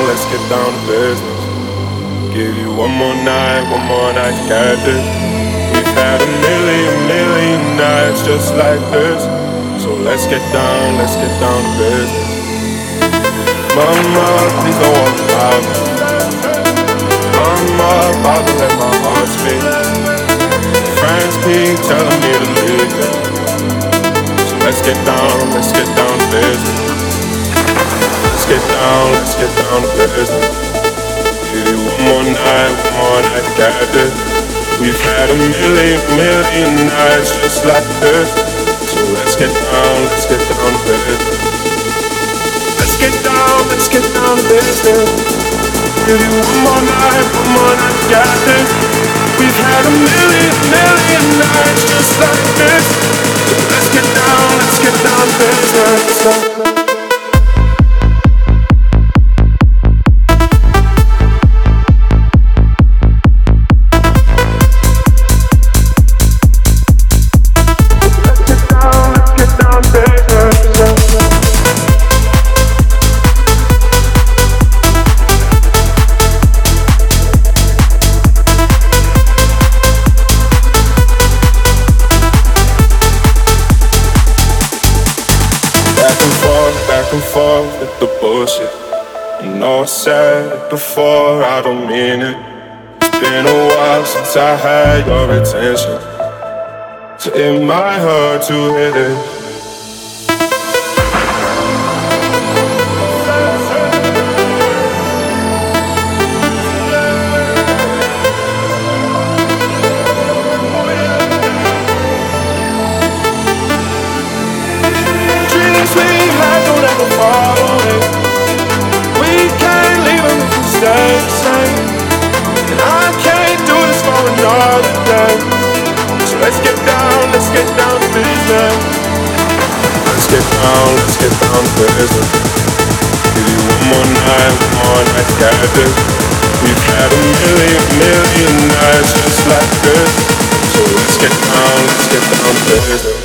let's get down to business. Give you one more night, got this. We've had a million nights just like this. So let's get down to business. Mama, please don't walk by me. I'm about to let my heart speak. Friends keep telling me to leave it. So let's get down to business. Let's get down to business. Give you one more night, got this. We've had a million nights just like this. So let's get down to business. Let's get down to business. Give you one more night, got this. We've had a million nights just like this. So let's get down to business. Back and forth with the bullshit. I know I said it before, I don't mean it. It's been a while since I had your attention, so it might hurt to hit it. Let's get down to business. Give you one more night, got this. We've had a million nights just like this. So let's get down to business.